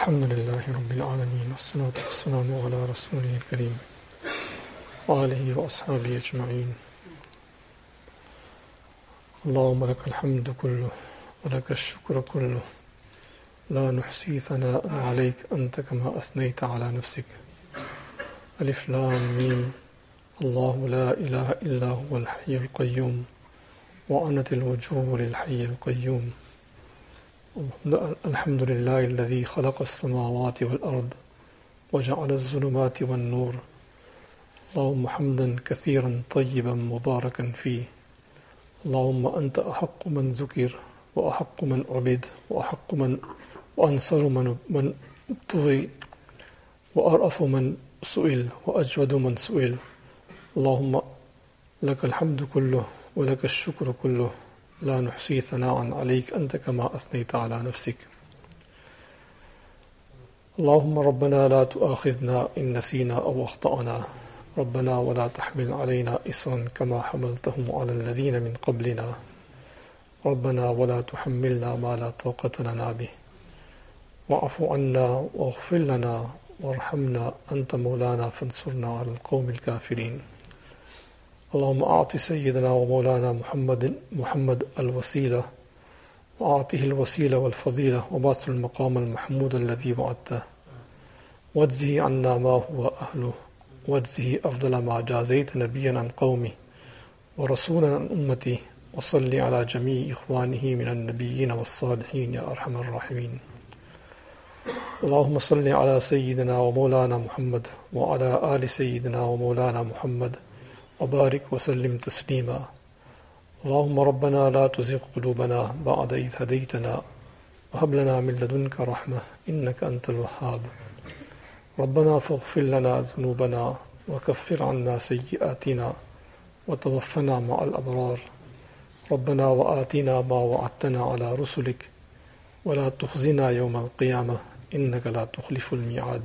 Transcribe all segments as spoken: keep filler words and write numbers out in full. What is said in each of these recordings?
الحمد لله رب العالمين والصلاة والسلام على رسوله الكريم وآله وأصحابه أجمعين. اللهم لك الحمد كله ولك الشكر كله لا نحصي ثناء عليك أنت كما أثنيت على نفسك. ألف لام ميم. الله لا إله إلا هو الحي القيوم وعنت الوجوه للحي القيوم. الحمد لله الذي خلق السماوات والأرض وجعل الظلمات والنور. اللهم حمدا كثيرا طيبا مباركا فيه. اللهم أنت أحق من ذكر وأحق من عبد وأحق من وأنصر من من ابتغي وأرأف من سئل وأجود من سئل. اللهم لك الحمد كله ولك الشكر كله لا نحصي ثناء عليك أنت كما أثنيت على نفسك. اللهم ربنا لا تؤاخذنا إن نسينا أو أخطأنا. ربنا ولا تحمل علينا إصرا كما حملته على الذين من قبلنا. ربنا ولا تحملنا ما لا طاقة لنا به. واعف عنا واغفر لنا وارحمنا أنت مولانا فانصرنا على القوم الكافرين. اللهم أعط سيدنا ومولانا محمد محمد الوسيلة وأعطه الوسيلة والفضيلة وبعث المقام المحمود الذي وعدته واجزه عنا ما هو أهله واجزه أفضل ما جازيت نبيا عن قومه ورسولا عن أمته وصل على جميع إخوانه من النبيين والصالحين يا أرحم الراحمين. اللهم صل على سيدنا ومولانا محمد وعلى آل سيدنا ومولانا محمد وبارك وسلم تسليما. اللهم ربنا لا تزغ قلوبنا بعد إذ هديتنا وهب لنا من لدنك رحمة إنك أنت الوهاب. ربنا فاغفر لنا ذنوبنا وكفر عنا سيئاتنا وتوفنا مع الأبرار. ربنا وآتنا ما وعدتنا على رسلك ولا تخزنا يوم القيامة إنك لا تخلف الميعاد.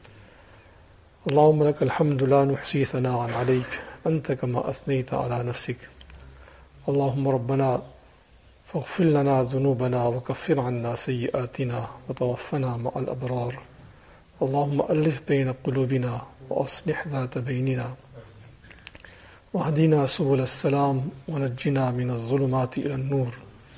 اللهم لك الحمد لا نحصي ثناء عليك أنت كما أثنيت على نفسك. اللهم ربنا فاغفر لنا ذنوبنا وكفر عنا سيئاتنا وتوفنا مع الأبرار. اللهم ألف بين قلوبنا وأصلح ذات بيننا واهدنا سبل السلام ونجنا من الظلمات إلى النور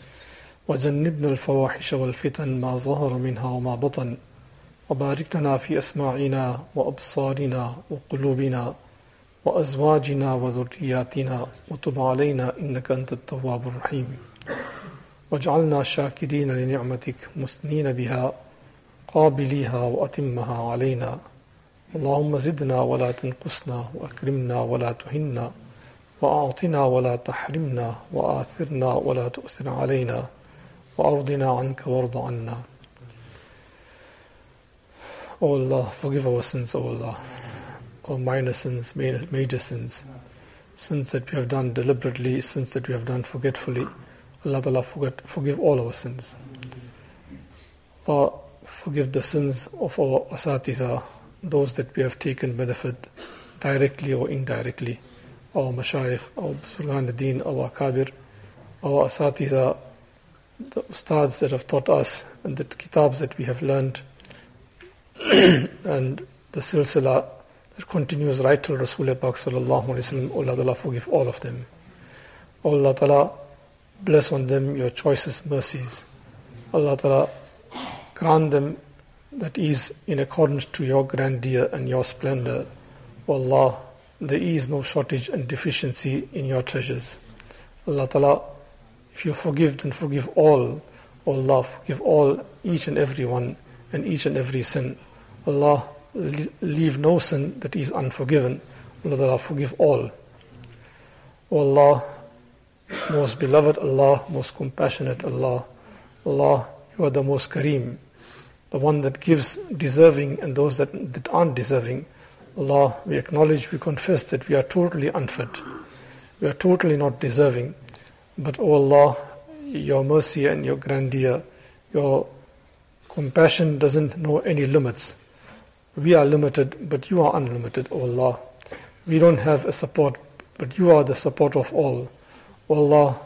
وجنبنا الفواحش والفتن ما ظهر منها وما بطن وبارك لنا في أسماعنا وأبصارنا وقلوبنا وأزواجنا وذرياتنا وتب علينا إنك أنت التواب الرحيم. واجعلنا شاكرين لنعمتك مثنين بها قابليها وأتمها علينا. اللهم زدنا ولا تنقصنا وأكرمنا ولا تهنا وأعطنا ولا تحرمنا وآثرنا ولا تؤثر علينا وأرضنا عنك وارض عنا. O Allah, forgive our sins, O Allah, our minor sins, major sins, sins that we have done deliberately, sins that we have done forgetfully. Allah Ta'ala forget, forgive all our sins. Allah, forgive the sins of our asatiza, those that we have taken benefit directly or indirectly, our mashayikh, our Surgan al-Din, our akabir, our asatiza, the ustads that have taught us, and the kitabs that we have learned, and the silsila that continues right till Rasulullah Pak sallallahu alayhi wa sallam. Allah Ta'ala forgive all of them. Allah Ta'ala bless on them your choicest mercies. Allah Ta'ala grant them that is in accordance to your grandeur and your splendor. O Allah, there is no shortage and deficiency in your treasures. Allah Ta'ala, if you forgive, then forgive all. O Allah, forgive all, each and every one, and each and every sin. Allah, leave no sin that is unforgiven. Allah Ta'ala, forgive all. O Allah, most beloved Allah, most compassionate Allah, Allah, you are the most Kareem, the one that gives deserving and those that, that aren't deserving. Allah, we acknowledge, we confess that we are totally unfit. We are totally not deserving. But O Allah, your mercy and your grandeur, your compassion doesn't know any limits. We are limited, but you are unlimited, O Allah. We don't have a support, but you are the support of all. O Allah,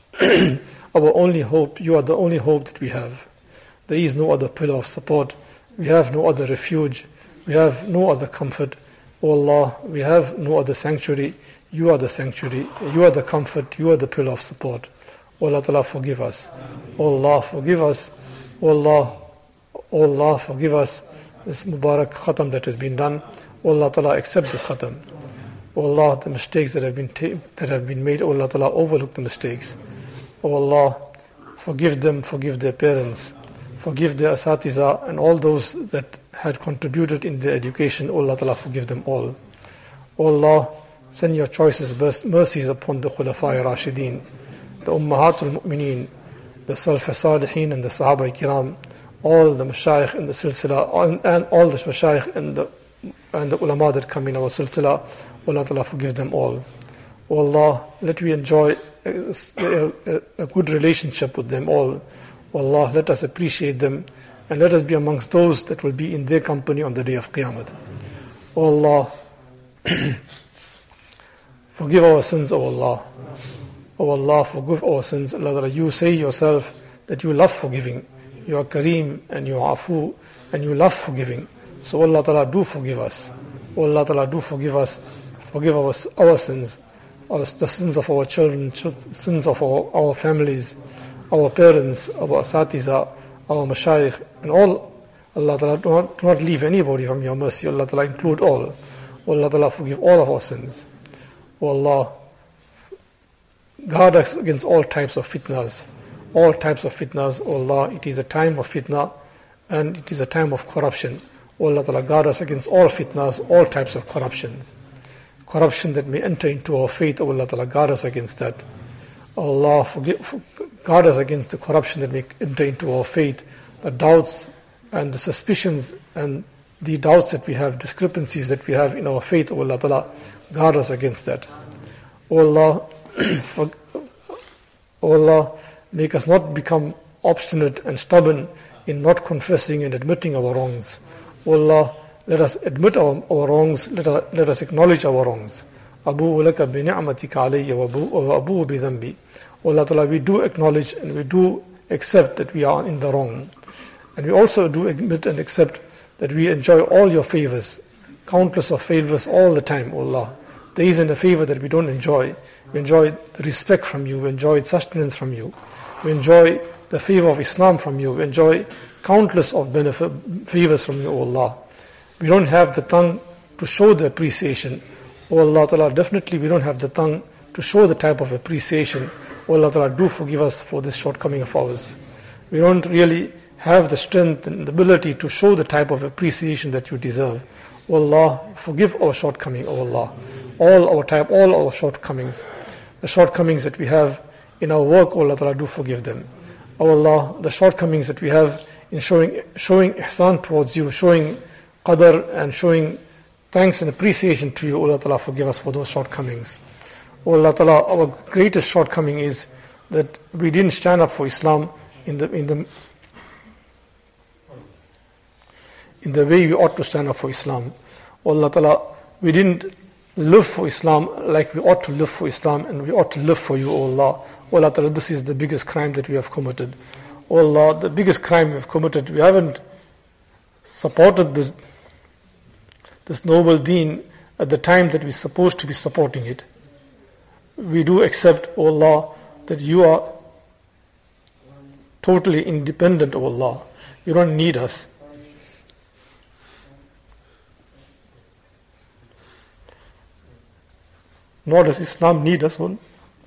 our only hope, you are the only hope that we have. There is no other pillar of support. we have no other refuge, we have no other comfort. O Allah, we have no other sanctuary. You are the sanctuary, you are the comfort, you are the pillar of support. O Allah Ta'ala, forgive us. O Allah, forgive us. O Allah, O Allah, forgive us. This Mubarak Khatam that has been done. O Allah Ta'ala, accept this Khatam. O Allah, the mistakes that have been ta- that have been made, O Allah Ta'ala, overlook the mistakes. O Allah, forgive them, forgive their parents, forgive their asatiza and all those that had contributed in their education. O Allah Ta'ala, forgive them all. O Allah, send your choicest mercies upon the Khulafai Rashideen, the Ummahatul Mu'mineen, the Salaf Salihin and the Sahaba Kiram, all the Mashayikh in the Silsila, and all the Mashayikh and the, and the Ulama that come in our Silsila. O Allah Ta'ala, forgive them all. O Allah, let we enjoy a, a, a good relationship with them all. O Allah, let us appreciate them and let us be amongst those that will be in their company on the day of Qiyamah. O Allah, forgive our sins, O Allah. O Allah, forgive our sins. Allah, you say yourself that you love forgiving. You are Kareem and you are Afu and you love forgiving. So Allah Ta'ala, do forgive us. O Allah Ta'ala, do forgive us. Forgive our, our sins, our, the sins of our children, sins of our, our families, our parents, our asatiza, our mashayikh, and all. Allah Ta'ala, do not, do not leave anybody from your mercy. Allah Ta'ala, include all. O Allah Ta'ala, forgive all of our sins. O Allah, guard us against all types of fitnas. All types of fitnas. O Allah, it is a time of fitna and it is a time of corruption. O Allah Ta'ala, guard us against all fitnas, all types of corruptions. Corruption that may enter into our faith, O Allah Ta'ala, guard us against that. O Allah, forgive, guard us against the corruption that may enter into our faith, the doubts and the suspicions and the doubts that we have, discrepancies that we have in our faith, O Allah Ta'ala, guard us against that. O Allah, for, O Allah, make us not become obstinate and stubborn in not confessing and admitting our wrongs. O Allah, let us admit our, our wrongs, let us, let us acknowledge our wrongs. Abu laka bi ni'matika alayya wa abu bi dhanbi. O Allah Ta'ala, we do acknowledge and we do accept that we are in the wrong. And we also do admit and accept that we enjoy all your favors, countless of favors all the time, O Allah. There isn't a favor that we don't enjoy. We enjoy the respect from you, we enjoy sustenance from you, we enjoy the favor of Islam from you, we enjoy countless of benefit, favors from you, O Allah. We don't have the tongue to show the appreciation. O Allah Ta'ala, definitely we don't have the tongue to show the type of appreciation. O Allah Ta'ala, do forgive us for this shortcoming of ours. We don't really have the strength and the ability to show the type of appreciation that you deserve. O Allah, forgive our shortcoming, O Allah. All our type, all our shortcomings. The shortcomings that we have in our work, O Allah Ta'ala, do forgive them. O Allah, the shortcomings that we have in showing showing ihsan towards you, showing qadr and showing thanks and appreciation to you, O Allah Ta'ala, forgive us for those shortcomings. O Allah Ta'ala, our greatest shortcoming is that we didn't stand up for Islam in the in the in the way we ought to stand up for Islam. O Allah Ta'ala, we didn't live for Islam like we ought to live for Islam, and we ought to live for you, O Allah. O Allah Ta'ala, this is the biggest crime that we have committed. O Allah, the biggest crime we have committed, we haven't supported this this noble deen at the time that we're supposed to be supporting it. We do accept, O Allah, that you are totally independent, O Allah. You don't need us. Nor does Islam need us one.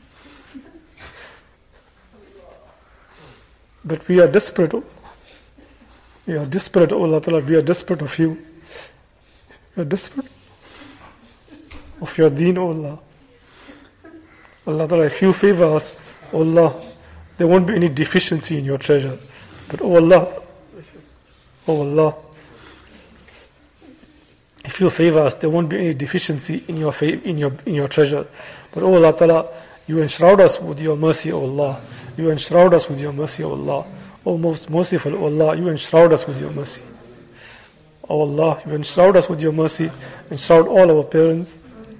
But we are desperate. We are desperate, O Allah Ta'ala. We are desperate of you. We are desperate of your deen, O Allah. Allah Ta'ala, if you favor us, O Allah, there won't be any deficiency in your treasure. But O Allah, O Allah, if you favor us, there won't be any deficiency in your fav- in your in your treasure. But O Allah Ta'ala, you enshroud us with your mercy, O Allah. You enshroud us with your mercy, O Allah. O most merciful, O Allah, you enshroud us with your mercy. O Allah, you enshroud us with your mercy. Enshroud all our parents,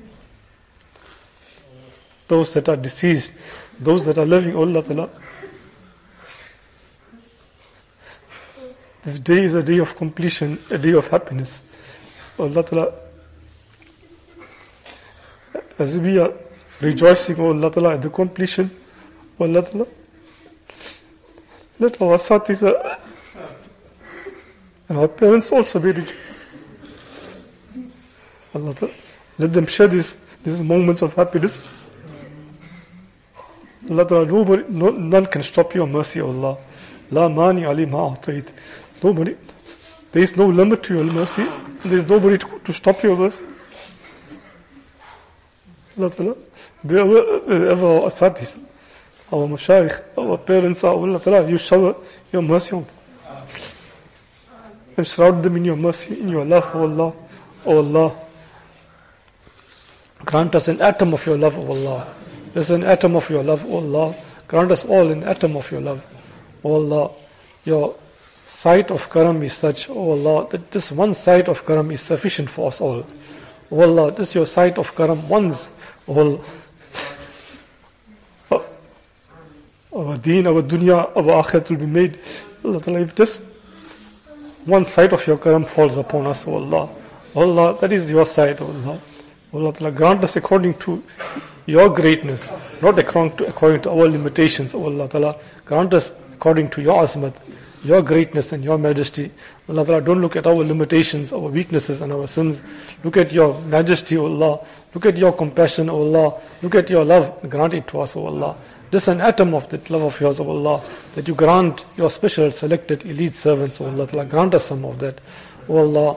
those that are deceased, those that are living, O Allah Ta'ala. This day is a day of completion, a day of happiness. Oh Allah Ta'ala, as we are rejoicing, oh Allah Ta'ala, at the completion, oh Allah Ta'ala, let our satis and our parents also be rejoicing. Allah Ta'ala, let them share these, these moments of happiness. Allah Ta'ala, nobody, no, none can stop your mercy, O Allah. La mani ali ma a'tayt. Nobody, there is no limit to your mercy. There is nobody to, to stop your mercy. Allah Ta'ala, wherever our asatis, our mashayikh, our parents are, Allah Ta'ala, you shower your mercy on them. And shroud them in your mercy, in your love, O Allah. O Allah, grant us an atom of your love, O Allah. There's an atom of your love, O Allah. Grant us all an atom of your love, O Allah. Your sight of karam is such, O Allah, that this one sight of karam is sufficient for us all. O Allah, this your sight of karam once, O Allah. Our deen, our dunya, our akhirat will be made. Allah Ta'ala, if this one sight of your karam falls upon us, O Allah, O Allah, that is your sight, O Allah. O Allah Ta'ala, grant us according to your greatness, not according to, according to our limitations, O Allah Ta'ala. Grant us according to your azmat, your greatness and your majesty. Allah Ta'ala, don't look at our limitations, our weaknesses and our sins. Look at your majesty, O Allah. Look at your compassion, O Allah. Look at your love. Grant it to us, O Allah. This is an atom of that love of yours, O Allah, that you grant your special selected elite servants, O Allah Ta'ala. Grant us some of that, O Allah.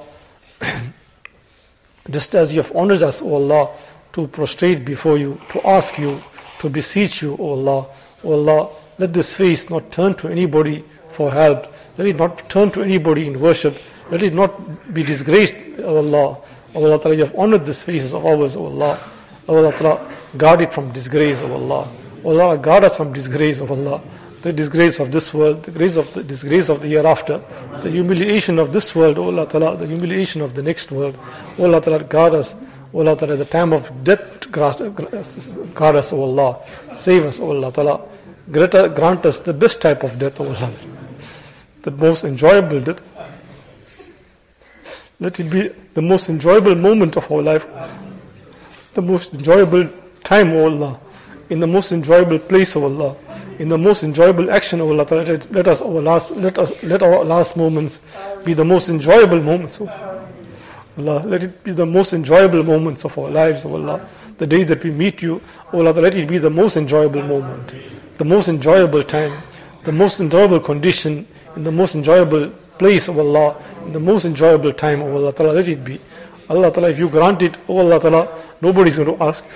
Just as you have honored us, O Allah, to prostrate before you, to ask you, to beseech you, O Allah. O Allah, let this face not turn to anybody for help. Let it not turn to anybody in worship. Let it not be disgraced, O Allah. O Allah Ta'ala, you have honored these faces of ours, O Allah. O Allah Ta'ala, guard it from disgrace, O Allah. O Allah, guard us from disgrace, O Allah. The disgrace of this world, the disgrace of the disgrace of the hereafter, the humiliation of this world, O Allah Ta'ala, the humiliation of the next world. O Allah Ta'ala, guard us. O Allah Ta'ala, at the time of death, guard us, O Allah. Save us, O Allah Ta'ala. Grant us the best type of death, O Allah. The most enjoyable death. Let it be the most enjoyable moment of our life. The most enjoyable time, O Allah. In the most enjoyable place, O Allah. In the most enjoyable action, O Allah. Let, let us our last let us let our last moments be the most enjoyable moments, O Allah. Let it be the most enjoyable moments of our lives, O Allah. The day that we meet you, O Allah, let it be the most enjoyable moment, the most enjoyable time, the most enjoyable condition, in the most enjoyable place, O Allah, in the most enjoyable time, O Allah Ta'ala, let it be. Allah Ta'ala, if you grant it, O Allah Ta'ala, nobody is going to ask.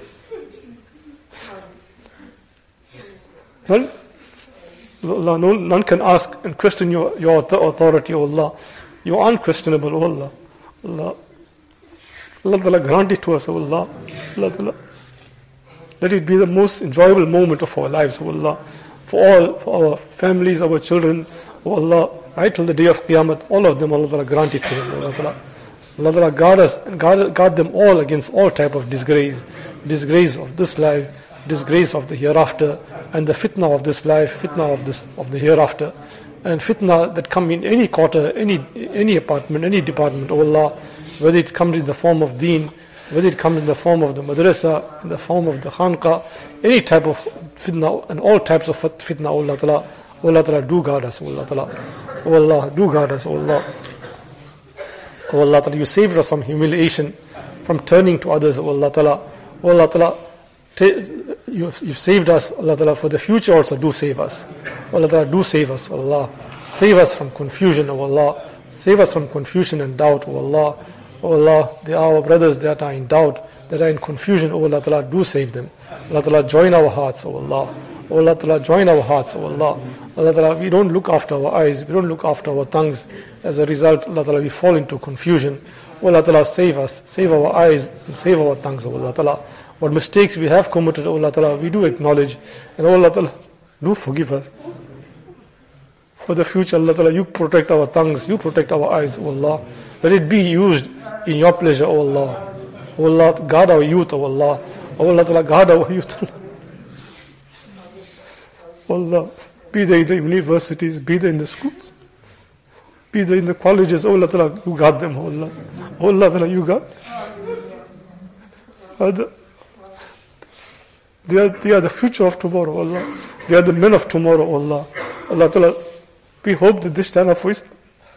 None, Allah, no, none can ask and question your, your authority, O Allah. You are unquestionable, O Allah. Allah, Allah Ta'ala, grant it to us, O Allah. Allah Ta'ala, let it be the most enjoyable moment of our lives, O Allah. For all, for our families, our children, O Allah, right till the day of Qiyamah, all of them, Allah Ta'ala, grant it to them, Allah Ta'ala. Allah Ta'ala, guard us and guard, guard them all against all type of disgrace, disgrace of this life, disgrace of the hereafter, and the fitna of this life, fitna of this of the hereafter, and fitna that come in any quarter, any any apartment, any department, O Allah, whether it comes in the form of deen, whether it comes in the form of the madrasa, in the form of the khanqa, any type of fitna and all types of fitna, O Allah Ta'ala, O Allah Ta'ala, do guard us, O Allah Ta'ala, O Allah, do guard us, O Allah. O Allah Ta'ala, you saved us from humiliation, from turning to others, O Allah Ta'ala, O Allah Ta'ala, You've, you've saved us, Allah Ta'ala, for the future also do save us. Allah Ta'ala, do save us, O Allah. Save us from confusion, O Allah. Save us from confusion and doubt, O Allah. O Allah, they are our brothers that are in doubt, that are in confusion, O Allah Ta'ala, do save them. Allah Ta'ala, join our hearts, O Allah. O Allah Ta'ala, join our hearts, O Allah. Allah Ta'ala, we don't look after our eyes, we don't look after our tongues. As a result, Allah Ta'ala, we fall into confusion. O Allah Ta'ala, save us, save our eyes, and save our tongues, O Allah Ta'ala. What mistakes we have committed, O Allah Ta'ala, we do acknowledge. And O Allah Ta'ala, do forgive us. For the future, Allah Ta'ala, you protect our tongues, you protect our eyes, O Allah. Let it be used in your pleasure, O Allah. O Allah, guard our youth, O Allah. O Allah Ta'ala, guard our youth. O Allah, be they in the universities, be they in the schools. Be they in the colleges, oh Allah Ta'ala, you got them, oh Allah. Oh Allah Ta'ala, you got them. They are, they are the future of tomorrow, Allah. They are the men of tomorrow, Allah. Allah Ta'ala, we hope that they stand up for Islam.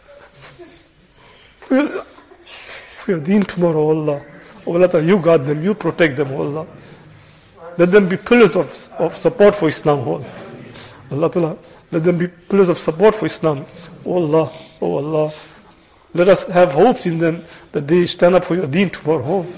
For your, for your deen tomorrow, Allah. Oh Allah Ta'ala, you guard them, you protect them, Allah. Let them be pillars of, of support for Islam, Allah. Allah Ta'ala, let them be pillars of support for Islam. Oh Allah, oh Allah. Let us have hopes in them that they stand up for your deen tomorrow.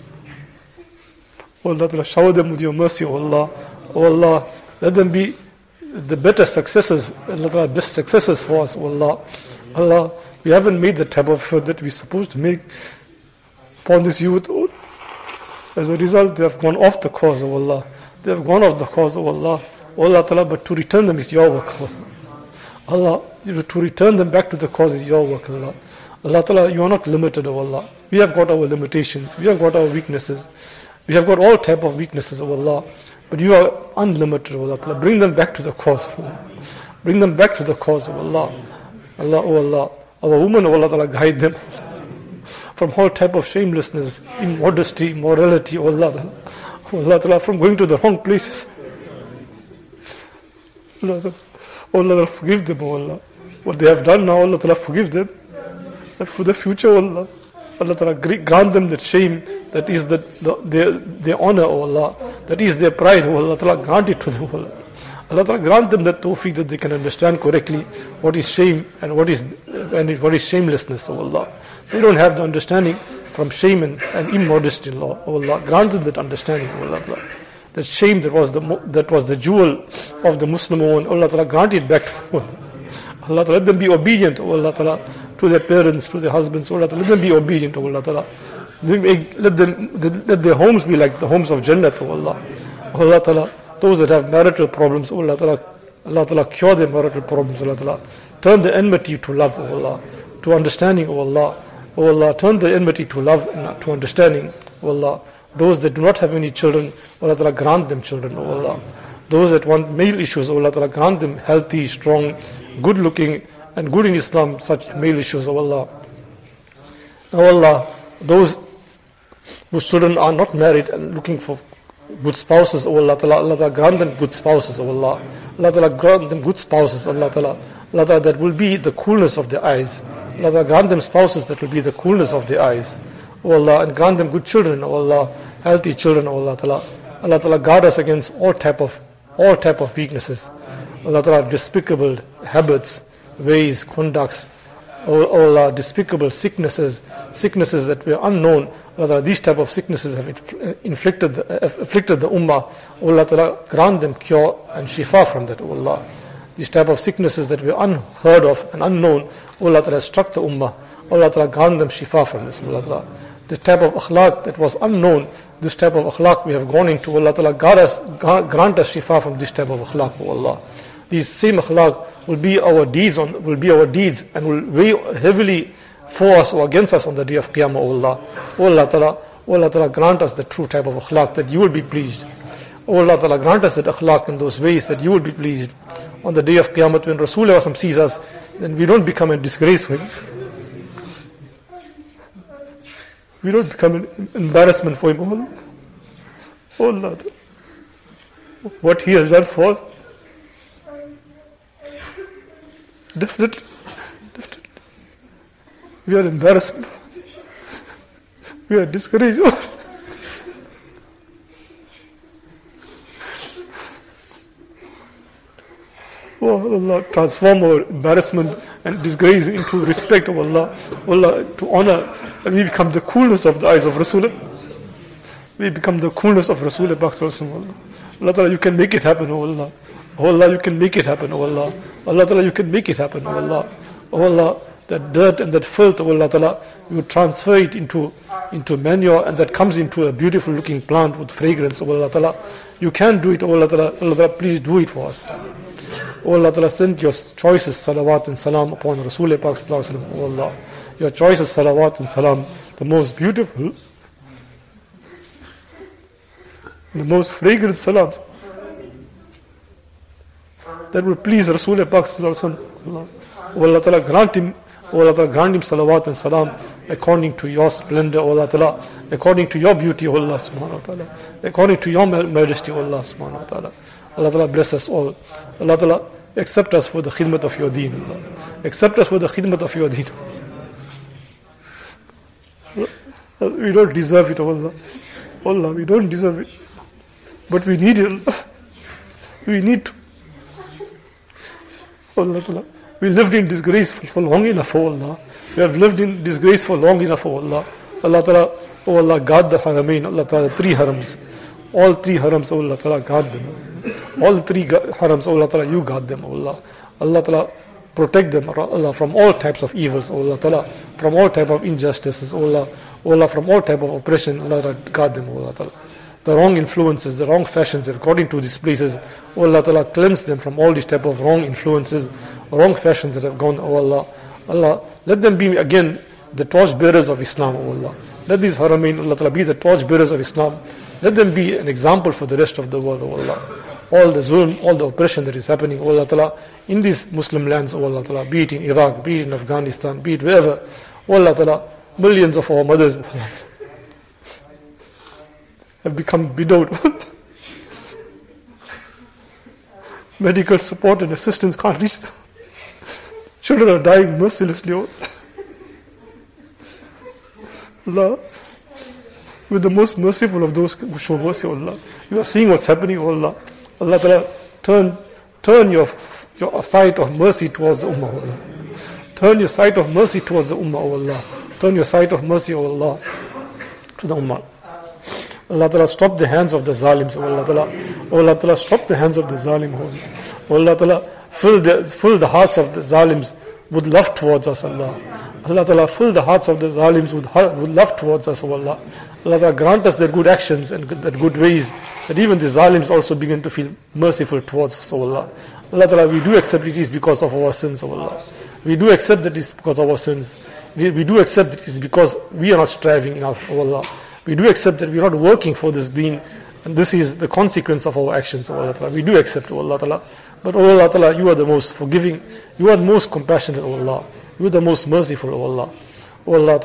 Oh Allah Ta'ala, shower them with your mercy, oh Allah. Oh Allah, let them be the better successors, Allah Ta'ala, best successors for us, oh Allah. Allah, we haven't made the type of effort that we're supposed to make upon this youth. As a result, they have gone off the course, oh Allah. They have gone off the course, oh Allah. Oh Allah Ta'ala, but to return them is your work, oh Allah. Allah, to return them back to the cause is your work, Allah. Allah Ta'ala, you are not limited, oh Allah. We have got our limitations, we have got our weaknesses. We have got all type of weaknesses, oh Allah. But you are unlimited, oh Allah. Bring them back to the cause. Bring them back to the cause, oh Allah. Allah, oh Allah. Our women, oh Allah, guide them from all type of shamelessness, immodesty, immorality, oh Allah. Oh Allah, from going to the wrong places. Allah, oh Allah, forgive them, oh Allah. What they have done now, Allah, forgive them. And for the future, oh Allah. Allah Ta'ala, grant them that shame, that is the, the, their, their honor, oh Allah, that is their pride, oh Allah Ta'ala, grant it to them, oh Allah. Allah Ta'ala, grant them that tawfiq that they can understand correctly what is shame and what is and what is shamelessness, oh Allah. They don't have the understanding from shame and, and immodesty, oh Allah. Grant them that understanding, oh Allah Ta'ala. That shame that was the that was the jewel of the Muslim woman, oh Allah Ta'ala, grant it back to them. Allah Ta'ala, let them be obedient, oh Allah Ta'ala, to their parents, to their husbands, oh Allah Ta'ala, let them be obedient, oh Allah Ta'ala. Let them, let their homes be like the homes of Jannah, oh Allah. Oh Allah Ta'ala, those that have marital problems, oh Allah Ta'ala, Allah Ta'ala, cure their marital problems, oh Allah Ta'ala. Turn the enmity to love, oh Allah, to understanding, oh Allah. Oh Allah, turn the enmity to love and to understanding, oh Allah. Those that do not have any children, oh Allah Ta'ala, grant them children, oh Allah. Those that want male issues, oh Allah Ta'ala, grant them healthy, strong, good looking and good in Islam, such male issues, oh Allah. Oh Allah, those whose children are not married and looking for good spouses, oh Allah Ta'ala, Allah Ta'ala, grant them good spouses, oh Allah. Allah Ta'ala, grant them good spouses, Allah Ta'ala. Allah Ta'ala, that will be the coolness of their eyes. Allah Ta'ala, grant them spouses that will be the coolness of their eyes, oh Allah, and grant them good children, oh Allah, healthy children, oh Allah Ta'ala. Allah Ta'ala, guard us against all type of all type of weaknesses. Allah Ta'ala, despicable habits, ways, conducts, oh Allah, despicable sicknesses, sicknesses that were unknown. Allah Ta'ala, these type of sicknesses have inflicted, afflicted the ummah. Oh Allah Ta'ala, grant them cure and shifa from that, oh Allah. These type of sicknesses that were unheard of and unknown, oh Allah Ta'ala, struck the ummah. Oh Allah Ta'ala, grant them shifa from this, oh Allah Ta'ala. This type of akhlaq that was unknown, this type of akhlaq we have gone into, oh Allah Ta'ala, grant us, grant us shifa from this type of akhlaq, oh Allah. These same akhlaq will be our deeds on, will be our deeds and will weigh heavily for us or against us on the day of Qiyamah, O Allah. O Allah Ta'ala, O Allah Ta'ala, grant us the true type of akhlaq that you will be pleased. O Allah Ta'ala, grant us that akhlaq in those ways that you will be pleased. On the day of Qiyamah, when Rasulullah sees us, then we don't become a disgrace for him. We don't become an embarrassment for him. O Allah, O Allah, what he has done for us, definitely, definitely, we are embarrassed. We are discouraged. Oh Allah, transform our embarrassment and disgrace into respect of Allah. Allah, to honor, and we become the coolness of the eyes of Rasulullah. We become the coolness of Rasulullah. Allah Ta'ala, you can make it happen, oh Allah. Oh Allah, you can make it happen, oh Allah. Allah Ta'ala, you can make it happen, oh Allah. Oh Allah, that dirt and that filth, oh Allah Ta'ala, you transfer it into, into manure, and that comes into a beautiful looking plant with fragrance, oh Allah Ta'ala. You can do it, oh Allah Ta'ala. Allah Ta'ala, please do it for us. Oh Allah Ta'ala, send your choices, salawat and salam upon Rasulullah Pak Sallallahu Alaihi Wasallam, oh Allah. Your choices, salawat and salam, the most beautiful, the most fragrant salams that will please Rasulullah Pak Sallallahu Alaihi Wasallam. Oh Allah Ta'ala, grant him O Allah Ta'ala, grant him salawat and salam according to your splendor, O Allah Ta'ala, according to your beauty, O Allah subhanahu wa ta'ala, according to your majesty, O Allah subhanahu wa ta'ala. Allah Ta'ala bless us all. Allah Ta'ala accept us for the khidmat of your deen. Allah. Accept us for the khidmat of your deen. We don't deserve it, O Allah. Allah, we don't deserve it. But we need it, Allah. We need to. Allah Ta'ala. We lived in disgrace for long enough, O Allah. We have lived in disgrace for long enough, O Allah. Allah Ta'ala, O Allah, guard the haramain, Allah Ta'ala, the three harams. All three harams, O Allah Ta'ala, guard them. All three harams, O Allah Ta'ala, you guard them, O Allah. Allah Ta'ala, protect them, Allah, from all types of evils, O Allah Ta'ala, from all type of injustices, O Allah. O Allah, from all type of oppression, Allah Ta'ala, guard them, O Allah Ta'ala. The wrong influences, the wrong fashions according to these places, O Allah Ta'ala, cleanse them from all these type of wrong influences, wrong fashions that have gone, O Allah. Allah, let them be again the torch bearers of Islam, O Allah. Let these haramain, Allah Ta'ala, be the torch bearers of Islam. Let them be an example for the rest of the world, O Allah. All the zulm, all the oppression that is happening, O Allah Ta'ala, in these Muslim lands, O Allah Ta'ala, be it in Iraq, be it in Afghanistan, be it wherever, O Allah Ta'ala, millions of our mothers have become widowed. Medical support and assistance can't reach them. Children are dying mercilessly. Allah, with the most merciful of those who show mercy, Allah. You are seeing what's happening, Allah. Allah Ta'ala, turn, turn your, your sight of mercy towards the Ummah, Allah. Turn your sight of mercy towards the Ummah, O Allah. Turn your sight of mercy, O Allah, to the Ummah. Allah Ta'ala, stop the hands of the zalims, O Allah Ta'ala. O Allah Ta'ala, stop the hands of the zalim, O Allah Ta'ala, fill the, fill the hearts of the zalims with love towards us, Allah. Allah Ta'ala, fill the hearts of the zalims with, with love towards us, O Allah. Allah Ta'ala, grant us their good actions and good, their good ways, that even the zalims also begin to feel merciful towards us, O Allah. Allah Ta'ala, we do accept it is because of our sins, O Allah. We do accept that it is because of our sins. We, we do accept that it is because we are not striving enough, O Allah. We do accept that we are not working for this deen, and this is the consequence of our actions, O Allah Ta'ala. We do accept, O Allah Ta'ala. But, O Allah Ta'ala, you are the most forgiving, you are the most compassionate, O Allah. You are the most merciful, O Allah. O Allah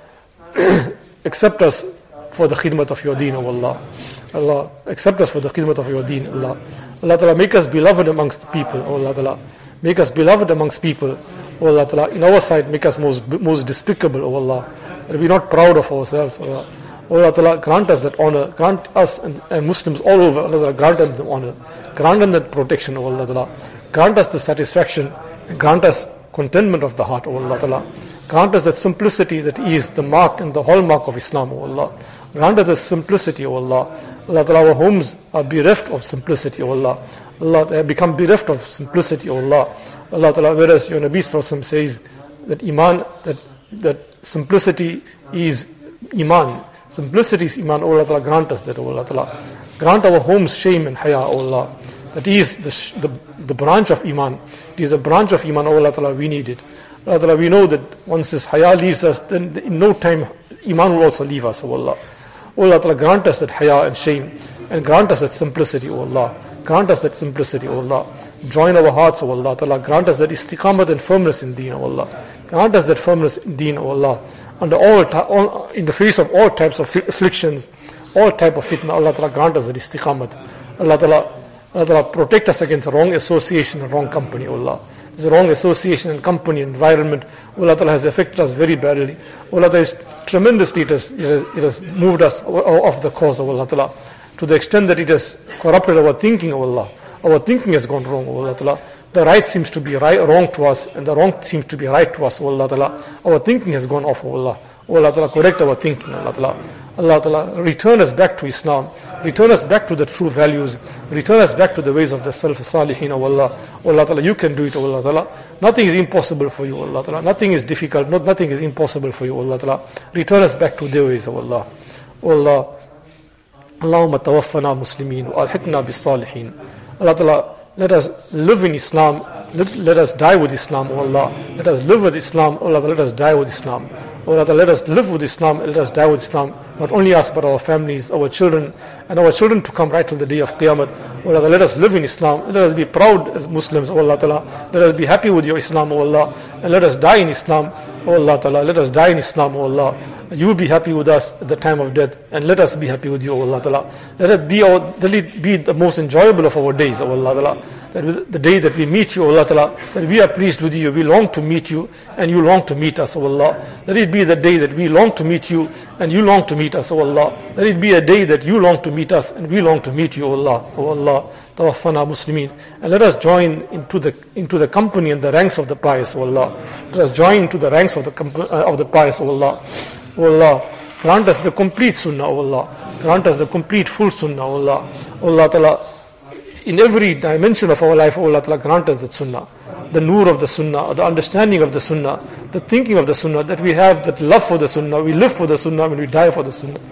Ta'ala, accept us for the khidmat of your deen, O Allah. Allah, accept us for the khidmat of your deen, Allah. Allah Ta'ala, make us beloved amongst the people, O Allah Ta'ala. Make us beloved amongst people, O Allah Ta'ala. In our sight, make us most, most despicable, O Allah. That we are not proud of ourselves, O Allah. O Allah Ta'ala, grant us that honor, grant us and, and Muslims all over, Allah Ta'ala, grant them the honor, grant them that protection, O Allah Ta'ala, grant us the satisfaction, and grant us contentment of the heart, O Allah Ta'ala, grant us that simplicity that is the mark and the hallmark of Islam, O Allah, grant us the simplicity, O Allah. Allah Ta'ala, our homes are bereft of simplicity, O Allah. Allah, they have become bereft of simplicity, O Allah. Allah Ta'ala, whereas your Nabi Sallallahu Alaihi Wasallam says that Iman, that, that simplicity is Iman. Simplicity is Iman, O Allah Ta'ala, grant us that, O Allah Ta'ala. Grant our homes shame and haya, O Allah. That is the, the, the branch of Iman. It is a branch of Iman, O Allah Ta'ala, we need it. Allah Ta'ala, we know that once this haya leaves us, then in no time Iman will also leave us, O Allah. O Allah Ta'ala, grant us that haya and shame, and grant us that simplicity, O Allah. Grant us that simplicity, O Allah. Join our hearts, O Allah Ta'ala. Grant us that istiqamat and firmness in deen, O Allah. Grant us that firmness in deen, O Allah. Under all, all, in the face of all types of afflictions, all type of fitna, Allah Ta'ala, grant us that istiqamat. Allah Ta'ala, Allah Ta'ala, protect us against wrong association and wrong company, O Allah. This wrong association and company environment, Allah Ta'ala, has affected us very badly. Allah Ta'ala, is tremendously, it has, it has, it has moved us off the course of Allah Ta'ala, to the extent that it has corrupted our thinking, O Allah. Our thinking has gone wrong, O Allah Ta'ala. The right seems to be right, wrong to us, and the wrong seems to be right to us, O Allah Ta'ala. Our thinking has gone off, O Allah. O Allah Ta'ala, correct our thinking, Allah Ta'ala. Allah Ta'ala, return us back to Islam. Return us back to the true values. Return us back to the ways of the Salaf-Salihin, O Allah. O Allah Ta'ala, you can do it, O Allah Ta'ala. Nothing is impossible for you, O Allah Ta'ala. Nothing is difficult, not, nothing is impossible for you, O Allah Ta'ala. Return us back to their ways, O Allah. O Allah. Allahumma tawaffana muslimin wa alhiqna bis salihin. Allah Ta'ala, let us live in Islam. Let, let us die with Islam, O Allah. Let us live with Islam, O Allah. Let us die with Islam. O Allah Ta'ala, let us live with Islam, let us die with Islam, not only us but our families, our children, and our children to come right till the day of Qiyamah. O Allah Ta'ala, let us live in Islam, let us be proud as Muslims, O Allah Ta'ala, let us be happy with your Islam, O Allah, and let us die in Islam, O Allah Ta'ala, let us die in Islam, O Allah. You be happy with us at the time of death, and let us be happy with you, O Allah Ta'ala. Let it be, our, let it be the most enjoyable of our days, O Allah Ta'ala. That the day that we meet you, O Allah Ta'ala, that we are pleased with you, we long to meet you, and you long to meet us, O Allah. Let it be the day that we long to meet you, and you long to meet us, O Allah. Let it be a day that you long to meet us, and we long to meet you, O Allah. O Allah, tawaffana muslimin. And let us join into the into the company and the ranks of the pious, O Allah. Let us join into the ranks of the uh, of the pious, O Allah. O Allah, grant us the complete sunnah, O Allah. Grant us the complete full sunnah, O Allah. O Allah Ta'ala, in every dimension of our life, O Allah Ta'ala, grant us the sunnah, the nur of the sunnah, the understanding of the sunnah, the thinking of the sunnah, that we have that love for the sunnah, we live for the sunnah, and we die for the sunnah.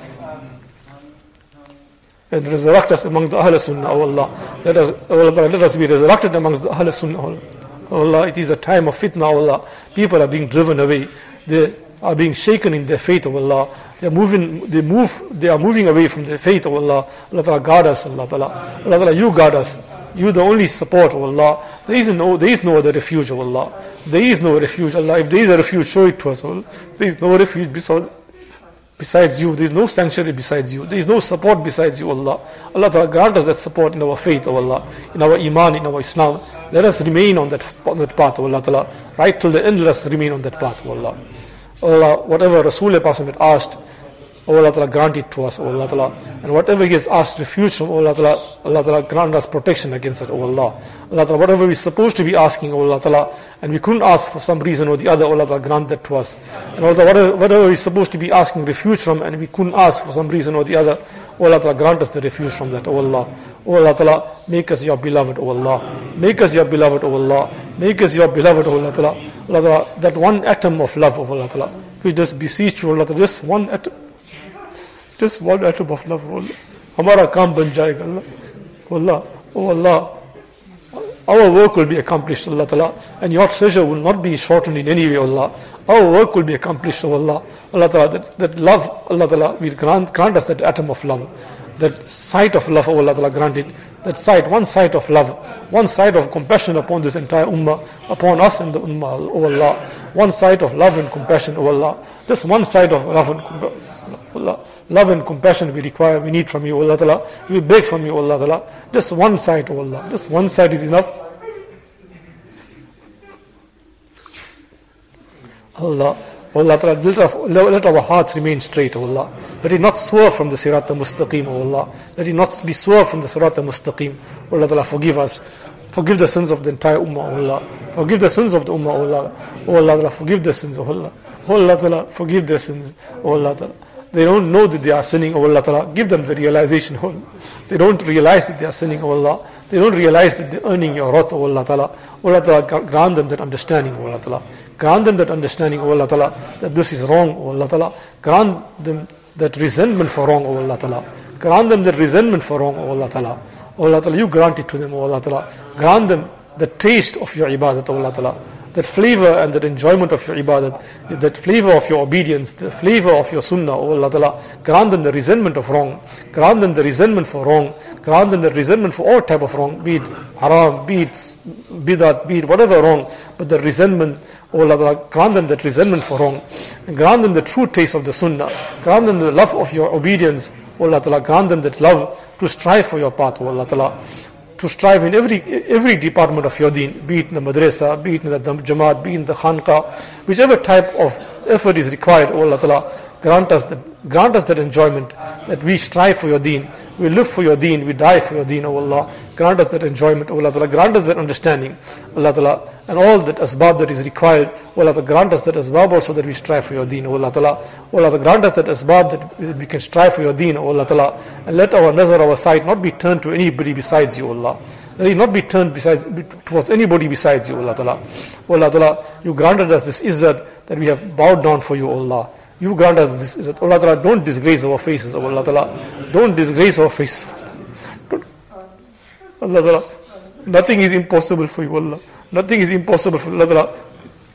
And resurrect us among the Ahl Sunnah, O Allah. Let us, O Allah Ta'ala, let us be resurrected amongst the Ahl Sunnah, O Allah. It is a time of fitna, O Allah. People are being driven away. They are being shaken in their faith, O Allah. They are moving, they move, they are moving away from their faith, O Allah. Allah Ta'ala, guard us, Allah Ta'ala. Allah Ta'ala, you guard us. You the only support, O Allah. There is no, there is no other refuge, O Allah. There is no refuge, Allah. If there is a refuge, show it to us, O Allah. There is no refuge besides you. There is no sanctuary besides you. There is no support besides you, Allah. Allah Ta'ala, grant us that support in our faith, O Allah. In our iman, in our Islam. Let us remain on that, on that path, O Allah Ta'ala. Right till the end, let us remain on that path, O Allah. O Allah, whatever Rasulullah had asked, O Allah Ta'ala, grant it to us, O Allah Ta'ala. And whatever he has asked refuge from, O Allah Ta'ala, Allah Ta'ala, grant us protection against it, O Allah. Allah Ta'ala, whatever we're supposed to be asking, O Allah Ta'ala, and we couldn't ask for some reason or the other, O Allah Ta'ala, grant that to us. And Allah Ta'ala, whatever, whatever we're supposed to be asking refuge from, and we couldn't ask for some reason or the other, O Allah Ta'ala, grant us the refuge from that, O Allah. O Allah Ta'ala, make us your beloved, O Allah. Make us your beloved, O Allah. Make us your beloved, O Allah Ta'ala. Allah Ta'ala, that one atom of love, O Allah Ta'ala. We just beseech you, O Allah Ta'ala, just one atom. Just one atom of love, O Allah. Hamara kaam ban jayega, Allah. O Allah, O Allah. Our work will be accomplished, Allah Ta'ala, and your treasure will not be shortened in any way, Allah. Our work will be accomplished, O Allah. Allah Ta'ala, that, that love, Allah Ta'ala, will grant, grant us that atom of love. That sight of love, O Allah Ta'ala, grant it. That sight, one sight of love, one sight of compassion upon this entire ummah, upon us and the ummah, O Allah. One sight of love and compassion, O Allah. Just one sight of love and compassion, Allah. Love and compassion we require, we need from you, O Allah Ta'ala. We beg from you, O Allah Ta'ala. Just one sight, O Allah. Just one sight is enough. Allah, O Allah Ta'ala, let, us, let our hearts remain straight, O Allah. Let it not swerve from the Sirat al-Mustaqim, O Allah. Let it not be swerved from the Sirat al-Mustaqim. O Allah Ta'ala, forgive us. Forgive the sins of the entire ummah, O Allah. Forgive the sins of the ummah, O Allah. O Allah Ta'ala, forgive the sins, O Allah. O Allah Ta'ala, forgive their sins, O Allah Ta'ala. They don't know that they are sinning, O Allah Ta'ala. Give them the realization, O Allah. They don't realize that they are sinning, O Allah. They don't realize that they're earning your wrath, O Allah Ta'ala. O Allah Ta'ala, grant them that understanding, O Allah Ta'ala. Grant them that understanding, O Allah Ta'ala, that this is wrong, O Allah Ta'ala. Grant them that resentment for wrong, O Allah Ta'ala. Grant them that resentment for wrong, O Allah Ta'ala. O Allah Ta'ala, you grant it to them, O Allah Ta'ala. Grant them the taste of your ibadat, O Allah Ta'ala. That flavor and that enjoyment of your ibadat, that flavor of your obedience, the flavor of your sunnah, O Allah Ta'ala. Grant them the resentment of wrong. Grant them the resentment for wrong. Grant them the resentment for all type of wrong, be it haram, be it bidat, be it whatever wrong, but the resentment, O Allah Ta'ala, grant them that resentment for wrong. And grant them the true taste of the sunnah. Grant them the love of your obedience, O Allah Ta'ala. Grant them that love to strive for your path, O Allah Ta'ala. To strive in every every department of your deen, be it in the madrasa, be it in the jamaat, be it in the khanqa, whichever type of effort is required, O Allah Ta'ala, grant us that grant us that enjoyment, that we strive for your deen, we live for your deen, we die for your deen, O Allah. Grant us that enjoyment, O Allah Ta'ala. Grant us that understanding, Allah Ta'ala, and all that asbab that is required, O Allah Ta'ala. Grant us that asbab also that we strive for your deen, O Allah Ta'ala. O Allah Ta'ala, grant us that asbab that we can strive for your deen, O Allah Ta'ala. And let our nazar, our sight not be turned to anybody besides you, O Allah. Let it not be turned besides, towards anybody besides you, O Allah Ta'ala. O Allah Ta'ala, you granted us this izzat that we have bowed down for you, O Allah. You grant us this izzat. O Allah Ta'ala, don't disgrace our faces, O Allah Ta'ala. Don't disgrace our faces. Don't. Allah Ta'ala, nothing is impossible for you, Allah. Nothing is impossible for Allah Ta'ala.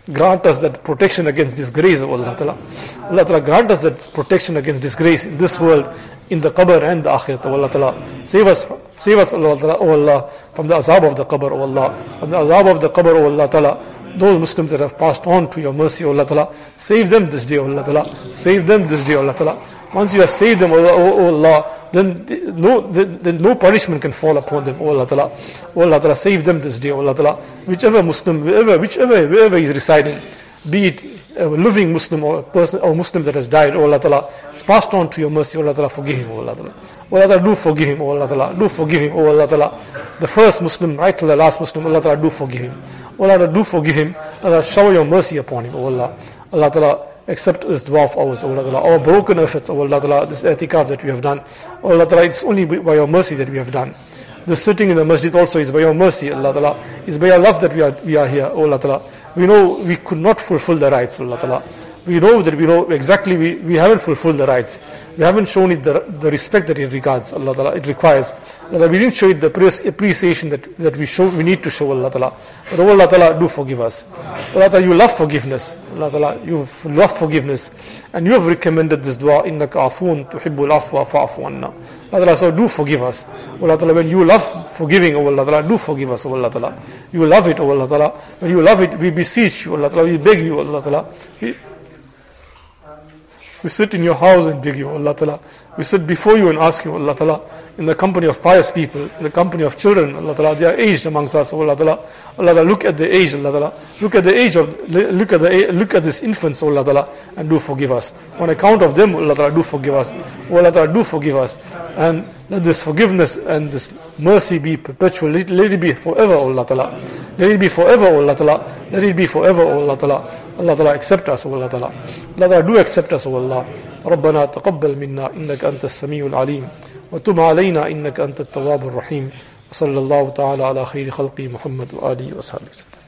grant us that protection against disgrace, O Allah Ta'ala. Allah Ta'ala, grant us that protection against disgrace in this world, in the qabr and the akhirat, O Allah Ta'ala. Save us, save us, Allah Ta'ala, O Allah, from the azab of the qabr, O Allah. From the azab of the qabr, O Allah Ta'ala. Those Muslims that have passed on to your mercy, O Allah Ta'ala, save them this day, O Allah Ta'ala. Save them this day, O Allah Ta'ala. Once you have saved them, O Allah, O Allah, then no, then, then no punishment can fall upon them, O Allah Ta'ala. O Allah Ta'ala, save them this day, O Allah Ta'ala. Whichever Muslim, wherever, whichever, wherever he is residing, be it a living Muslim or a person or Muslim that has died, O Allah Ta'ala, is passed on to your mercy, O Allah Ta'ala, forgive him, O Allah Ta'ala. O Allah Ta'ala, do forgive him, O Allah Ta'ala, do forgive him, O Allah Ta'ala. The first Muslim, right till the last Muslim, O Allah Ta'ala, do forgive him. O Allah Ta'ala, do forgive him. Allah, shower your mercy upon him, O Allah. Allah Ta'ala, accept this dua of ours, O Allah Ta'ala. Our broken efforts, O Allah Ta'ala, this i'tikaf that we have done, O Allah Ta'ala, it's only by your mercy that we have done. The sitting in the masjid also is by your mercy, Allah Ta'ala. It's by your love that we are we are here, O Allah Ta'ala. We know we could not fulfill the rights, Allah Ta'ala. We know that we know exactly we, we haven't fulfilled the rights. We haven't shown it the, the respect that it regards, Allah Ta'ala, it requires. Allah Ta'ala, we didn't show it the appreciation that, that we show we need to show, Allah Ta'ala. But oh, Allah Ta'ala, do forgive us. Allah Ta'ala, you love forgiveness. Allah Ta'ala, you love forgiveness. And you have recommended this dua, إِنَّكَ عَفُونَ تُحِبُّ الْعَفْوَ فَعْفُ عَنَّا. Allah Ta'ala, so do forgive us. Allah Ta'ala, when you love forgiving, oh Allah Ta'ala, do forgive us, oh Allah Ta'ala. You love it, oh Allah Ta'ala. When you love it, we beseech you, Allah Ta'ala, we beg you, Allah Ta'ala. We, We sit in your house and beg you, Allah Ta'ala. We sit before you and ask you, Allah Ta'ala, in the company of pious people, in the company of children, Allah Ta'ala, they are aged amongst us, Allah Ta'ala. Allah Ta'ala, look at the age, Allah Ta'ala. Look at the age of, look at the, look at this infants, Allah Ta'ala, and do forgive us. On account of them, Allah Ta'ala, do forgive us. Allah Ta'ala, do forgive us. And let this forgiveness and this mercy be perpetual. Let, let it be forever, Allah Ta'ala. Let it be forever, Allah Ta'ala. Let it be forever, Allah Ta'ala. Allah Ta'ala, accept us, Allah Ta'ala. Allah Ta'ala, do accept us, Allah. ربنا تقبل منا إنك أنت السميع العليم وتب علينا إنك أنت التواب الرحيم وصلى الله تعالى على خير خلقه محمد وآله وصحبه.